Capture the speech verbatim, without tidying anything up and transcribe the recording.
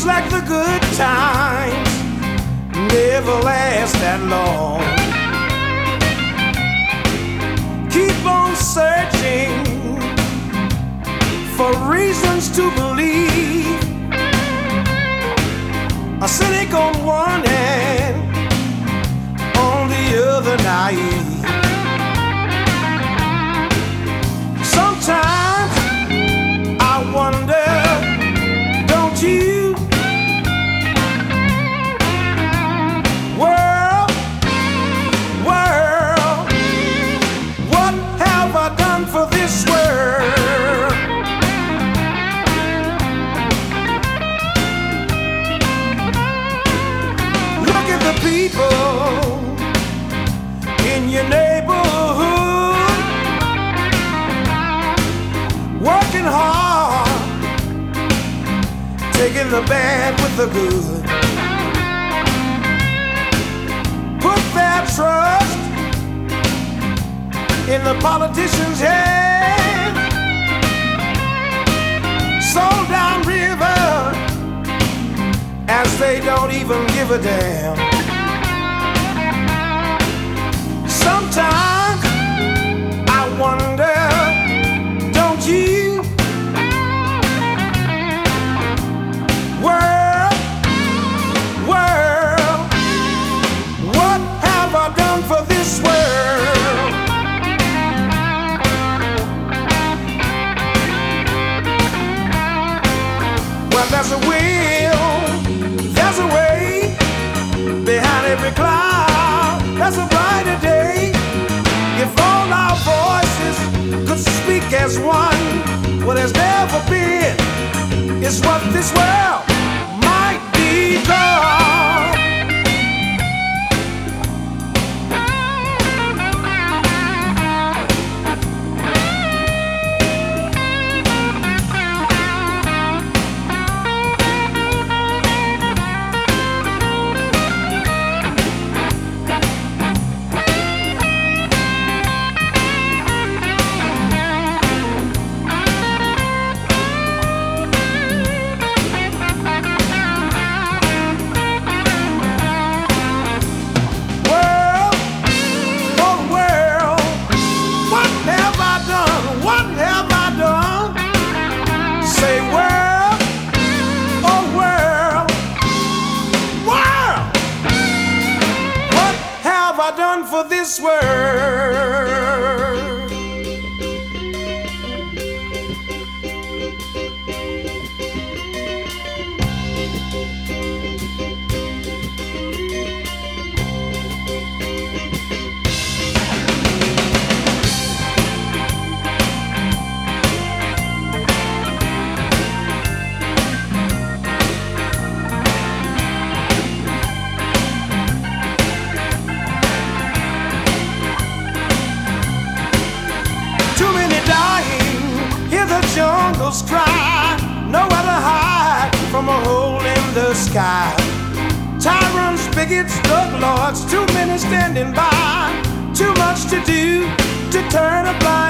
like the good times never last that long. Keep on searching for reasons to believe. A cynic on one hand, on the other naive. Sometimes I wonder, don't you? World, world, what have I done for this world? Look at the people in your neighborhood, working hard, taking the bad with the good. Put their trust in the politicians' head. Sold down river as they don't even give a damn. Sometimes I wonder, don't you? World, world, what have I done for this world? Well, there's a will, there's a way behind every cloud. There's a brighter day. If all our voices could speak as one, what has never been is what this world might become. Done for this world. Jungles cry, nowhere to hide from a hole in the sky. Tyrants, bigots, drug lords, too many standing by. Too much to do to turn a blind